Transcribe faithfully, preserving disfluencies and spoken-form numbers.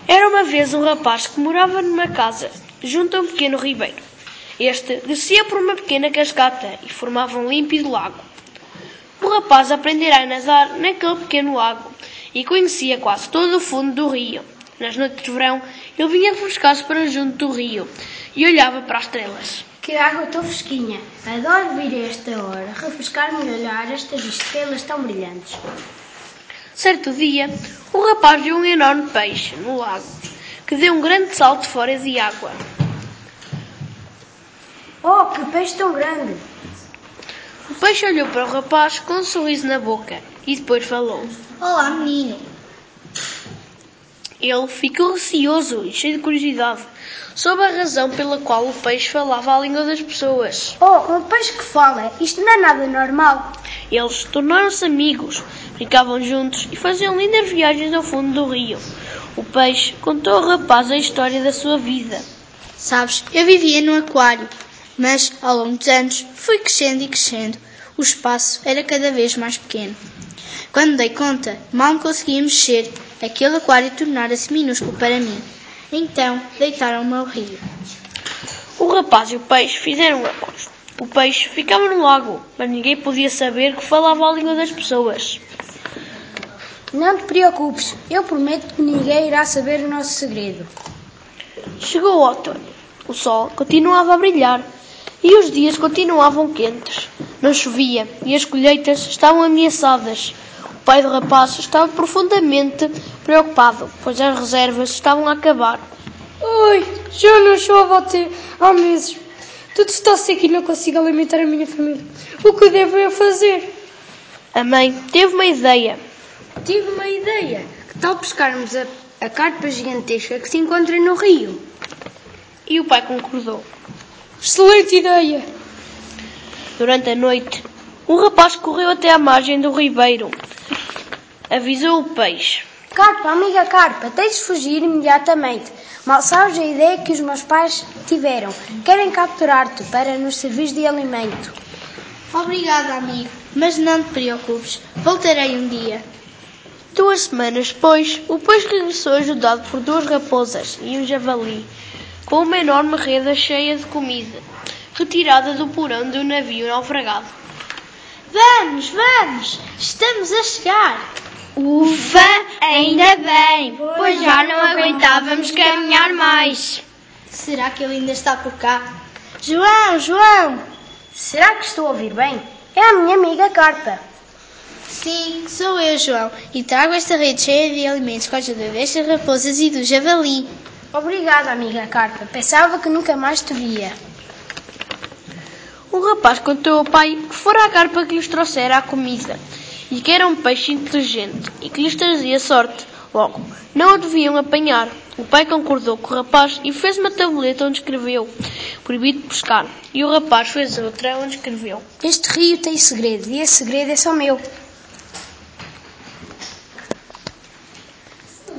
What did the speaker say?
Era uma vez um rapaz que morava numa casa, junto a um pequeno ribeiro. Este descia por uma pequena cascata e formava um límpido lago. O rapaz aprendera a nadar naquele pequeno lago e conhecia quase todo o fundo do rio. Nas noites de verão, ele vinha refrescar-se para junto do rio e olhava para as estrelas. Que água tão fresquinha! Adoro vir a esta hora, refrescar-me e olhar estas estrelas tão brilhantes. Certo dia, o rapaz viu um enorme peixe no lago, que deu um grande salto fora de água. Oh, que peixe tão grande! O peixe olhou para o rapaz com um sorriso na boca e depois falou. Olá, menino! Ele ficou receoso e cheio de curiosidade sobre a razão pela qual o peixe falava a língua das pessoas. Oh, um peixe que fala! Isto não é nada normal! Eles tornaram-se amigos, brincavam juntos e faziam lindas viagens ao fundo do rio. O peixe contou ao rapaz a história da sua vida. Sabes, eu vivia num aquário, mas ao longo dos anos fui crescendo e crescendo. O espaço era cada vez mais pequeno. Quando dei conta, mal me conseguia mexer. Aquele aquário tornara-se minúsculo para mim. Então, deitaram-me ao rio. O rapaz e o peixe fizeram um acordo. O peixe ficava no lago, mas ninguém podia saber que falava a língua das pessoas. Não te preocupes, eu prometo que ninguém irá saber o nosso segredo. Chegou o outono. O sol continuava a brilhar e os dias continuavam quentes. Não chovia e as colheitas estavam ameaçadas. O pai do rapaz estava profundamente preocupado, pois as reservas estavam a acabar. Ai, já não chove até há meses. Tudo está seco e não consigo alimentar a minha família. O que devo eu fazer? A mãe teve uma ideia. Tive uma ideia. Que tal pescarmos a, a carpa gigantesca que se encontra no rio? E o pai concordou. Excelente ideia! Durante a noite, o rapaz correu até à margem do ribeiro. Avisou o peixe. Carpa, amiga Carpa, tens de fugir imediatamente. Mal sabes a ideia que os meus pais tiveram. Querem capturar-te para nos servir de alimento. Obrigada, amigo, mas não te preocupes. Voltarei um dia. Duas semanas depois, o peixe regressou ajudado por duas raposas e um javali, com uma enorme rede cheia de comida, retirada do porão do navio naufragado. Vamos, vamos! Estamos a chegar! Ufa, ainda bem, pois já não aguentávamos caminhar mais. Será que ele ainda está por cá? João, João! Será que estou a ouvir bem? É a minha amiga Carpa. Sim, sou eu, João, e trago esta rede cheia de alimentos com a ajuda destas raposas e do javali. Obrigada, amiga Carpa. Pensava que nunca mais te via. O rapaz contou ao pai que fora a carpa que lhes trouxera a comida e que era um peixe inteligente e que lhes trazia sorte. Logo, não o deviam apanhar. O pai concordou com o rapaz e fez uma tabuleta onde escreveu proibido pescar. E o rapaz fez outra onde escreveu: Este rio tem segredo e esse segredo é só meu.